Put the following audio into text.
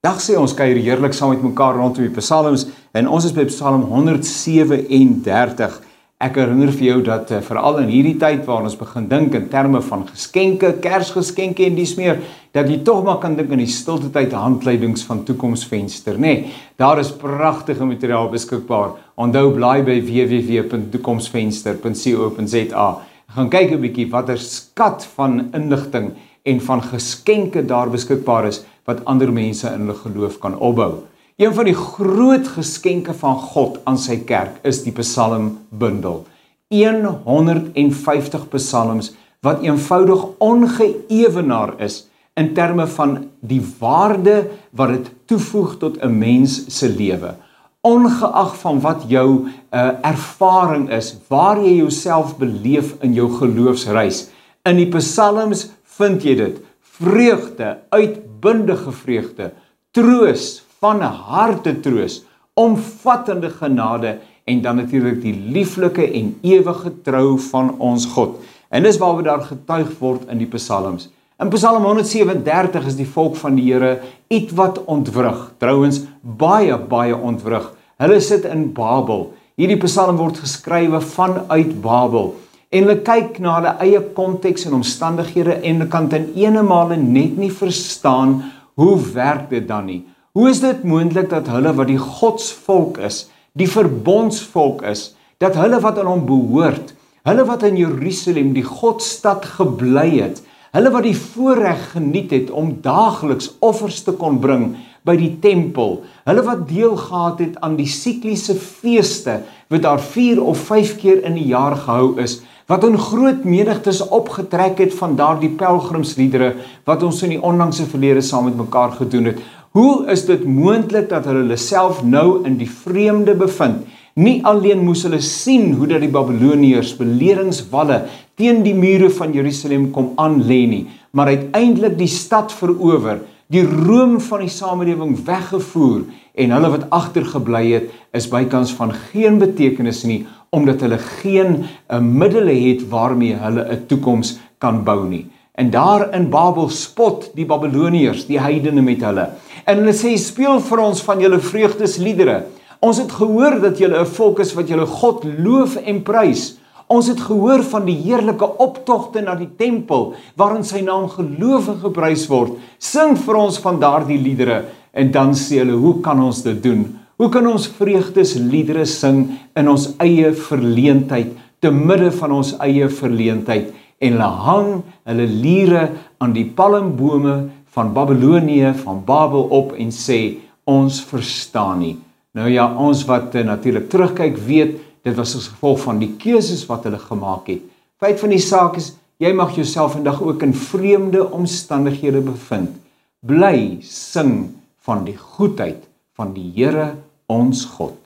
Dag sê ons kuier heerlik saam met mekaar rondom die psalms en ons is by Psalm 137. Ek herinner vir jou dat veral in hierdie tyd waar ons begin dink in terme van geskenke, Kersgeskenke en dies meer, dat jy tog maar kan dink in die stilte tyd handleidings van Toekomsvenster, nê? Daar is pragtige materiaal beskikbaar. Onthou blaai by www.toekomsvenster.co.za. Gaan kyk 'n bietjie watter skat van inligting en van geskenke daar beskikbaar is wat ander mense in hulle geloof kan opbou. Een van die groot geskenke van God aan sy kerk is die psalmbundel. 150 psalms wat eenvoudig ongeëwenaar is in terme van die waarde wat dit toevoeg tot 'n mens se lewe. Ongeag van wat jou ervaring is, waar jy jouself beleef in jou geloofsreis. In die psalms vind jy dit, vreugde, uitbundige vreugde, troos, van harte troos, omvattende genade en dan natuurlik die lieflike en ewige trou van ons God. En dis waar we daar getuig word in die psalms. In Psalm 137 is die volk van die Here ietwat ontwrig, trouwens baie ontwrig. Hulle sit in Babel. Hierdie psalm word geskrywe vanuit Babel. En hulle kyk na hulle eie konteks en omstandighede en hulle kan ten eenemale net nie verstaan hoe werk dit dan nie. Hoe is dit moontlik dat hulle wat die godsvolk is, die verbondsvolk is, dat hulle wat aan hom behoort, hulle wat in Jerusalem die Godstad gebly het, hulle wat die voorreg geniet het om daagliks offers te kon bring by die tempel, hulle wat deel gehad het aan die sikliese feeste wat daar 4 of 5 keer in die jaar gehou is, wat in groot menigtes opgetrek het van daardie pelgrimsliedere wat ons in die onlangse verlede saam met mekaar gedoen het. Hoe is dit moontlik dat hulle self nou in die vreemde bevind? Nie alleen moes hulle sien hoe dat die Babyloniërs beleringswalle teen die mure van Jerusalem kom aanlê nie, maar uiteindelik die stad verower, die roem van die samelewing weggevoer en hulle wat agtergebly het is bykans van geen betekenis nie, omdat hulle geen middele het waarmee hulle 'n toekoms kan bou nie. En daar in Babel spot die Babyloniërs, die heidene met hulle. En hulle sê, speel vir ons van julle vreugdesliedere. Ons het gehoor dat julle 'n volk is wat julle God loof en prys. Ons het gehoor van die heerlike optogte na die tempel, waarin sy naam geloof en geprys word. Sing vir ons van daardie liedere. En dan sê hulle, hoe kan ons dit doen? Hoe kan ons vreugdesliedere sing in ons eie verleentheid, te midde van ons eie verleentheid? En hulle hang hulle liere aan die palmbome van Babylonië, van Babel op en sê, ons verstaan nie. Nou ja, ons wat natuurlik terugkyk weet, dit was as gevolg van die keuses wat hulle gemaak het. Feit van die saak is, jy mag jouself vandag ook in vreemde omstandighede bevind. Bly sing van die goedheid van die Here ons God.